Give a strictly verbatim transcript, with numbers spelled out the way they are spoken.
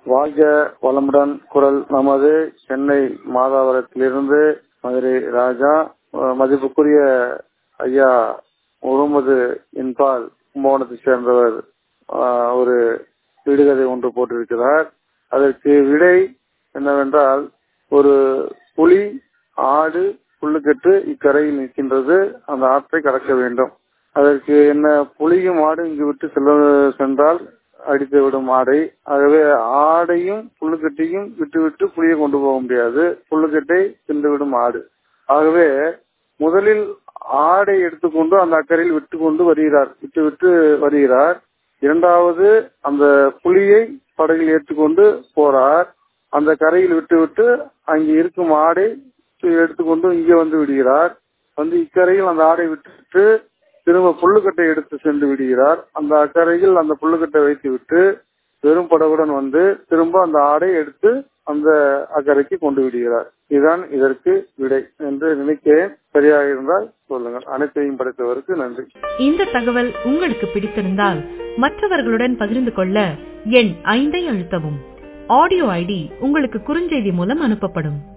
வாழ்க வளமுடன் குரல் நமது சென்னை மாதாவரத்திலிருந்து மதுரை ராஜா. மதிப்புக்குரிய ஐயா முகமது இன்பால் கும்பகோணத்தை சேர்ந்தவர் ஒரு விடுகதை ஒன்று போட்டிருக்கிறார். அதற்கு விடை என்னவென்றால், ஒரு புலி ஆடு புல்லுக்கட்டு இக்கரையில் நிற்கின்றது, அந்த ஆற்றை கடக்க வேண்டும். அதற்கு என்ன, புலியும் ஆடு இங்கு விட்டு செல்ல சென்றால் அடித்து விடும் ஆடை. ஆகவே ஆடையும் புல்லுக்கட்டையும் விட்டு விட்டு புலியை கொண்டு போக முடியாது, புல்லுக்கட்டை தின்றுவிடும் ஆடு. ஆகவே முதலில் ஆடை எடுத்துக்கொண்டு அந்த அக்கறையில் விட்டு கொண்டு வருகிறார் விட்டு விட்டு வருகிறார். இரண்டாவது அந்த புலியை படகில் ஏற்றுக்கொண்டு போறார். அந்த கரையில் விட்டு விட்டு அங்கே இருக்கும் ஆடை எடுத்துக்கொண்டு இங்கே வந்து விடுகிறார். வந்து இக்கரையில் அந்த ஆடை விட்டுவிட்டு திரும்ப புல்லுக்கட்டை எடுத்து சென்று விடுகிறார். அந்த அக்கறையில் அந்த புல்லுக்கட்டை வைத்து விட்டு வெறும் படகுடன் வந்து திரும்ப அந்த ஆடை எடுத்து அந்த அக்கறைக்கு கொண்டு விடுகிறார். இதுதான் இதற்கு விடை என்று நினைக்கிறேன். சரியாக இருந்தால் சொல்லுங்கள். அனைத்தையும் படைத்தவருக்கு நன்றி. இந்த தகவல் உங்களுக்கு பிடித்திருந்தால் மற்றவர்களுடன் பகிர்ந்து கொள்ள எண் ஐந்தை அழுத்தவும். ஆடியோ ஐடி உங்களுக்கு குறுஞ்செய்தி மூலம் அனுப்பப்படும்.